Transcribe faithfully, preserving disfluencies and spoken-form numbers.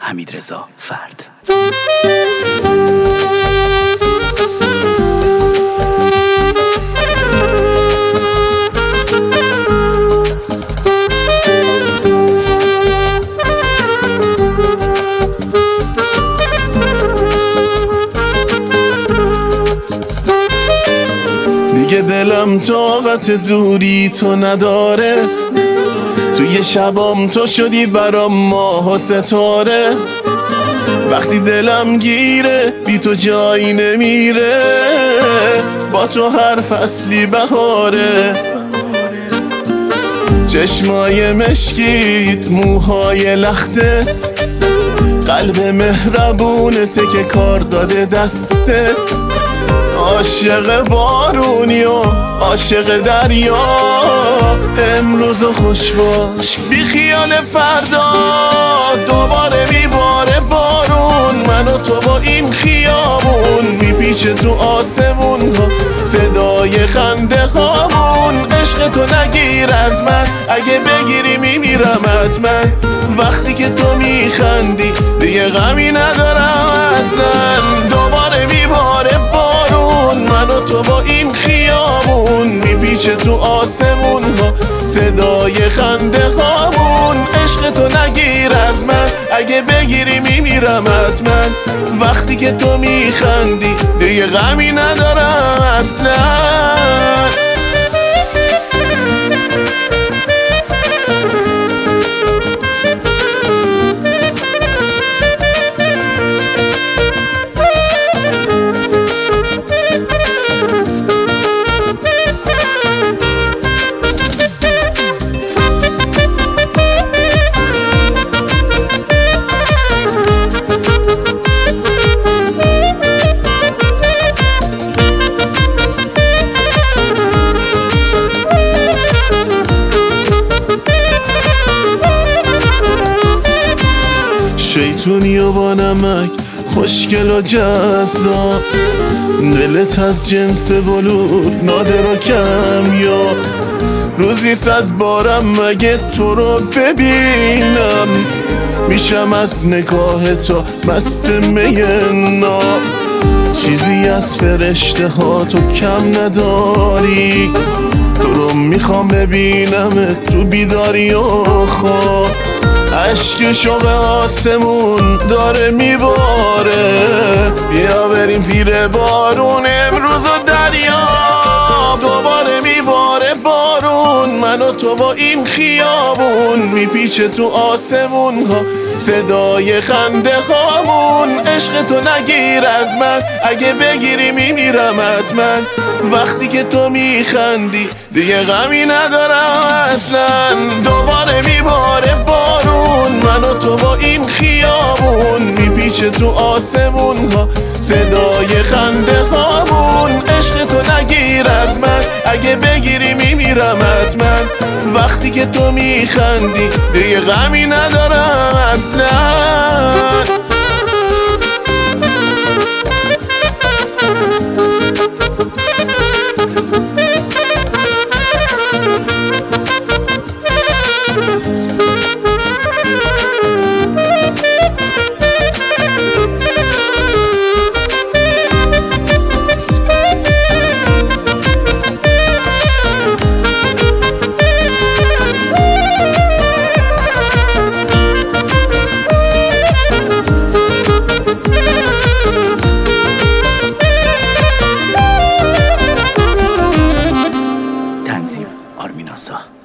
حمیدرضا فرد. دیگه دلم طاقت دوری تو نداره، توی شبام تو شدی برام ماه و ستاره. وقتی دلم گیره بی تو جایی نمیره، با تو هر فصلی بهاره. چشمای مشکیت، موهای لختت، قلب مهربونته که کار داده دستت. عاشق بارونی و عاشق دریا، امروز و خوش باش بی خیال فردا. دوباره میباره بارون، من و تو با این خیابون، میپیچه تو آسمون ها صدای خنده خوابون. عشق تو نگیر از من، اگه بگیری میمیرم حتما. وقتی که تو میخندی دیگه غمی ندارم اصلا. دوباره میباره بارون، من و تو با این خیابون، میپیچه تو آسمون ها صدای خنده خوابون. عشق تو نگیر از من، اگه بگیری میمیرم حتما. وقتی که تو میخندی دیگه غمی ندارم اصلا. شیطونی و با نمک، خوشگل و جذاب، دلت از جنس بلور نادر و کم. یا روزی صد بارم مگه تو رو ببینم، میشم از نگاه تو مست مینا. چیزی از فرشته ها تو کم نداری، تو رو میخوام ببینم تو بیداری و خواب. عشق شوق آسمون داره میباره، بیا بریم زیر بارون امروز و دریا. دوباره میباره بارون، من و تو با این خیابون، میپیچه تو آسمون ها صدای خنده خوابون. عشق تو نگیر از من، اگه بگیری میمیرم حتما. وقتی که تو میخندی دیگه غمی ندارم اصلا. دوباره میباره بارون، من و تو با این خیابون، میپیچه تو آسمون ها صدای خنده خوابون. عشق تو نگیر از من، اگه بگیری میمیرم حتما. وقتی که تو میخندی دیگه غمی ندارم اصلا. آرمین آسا.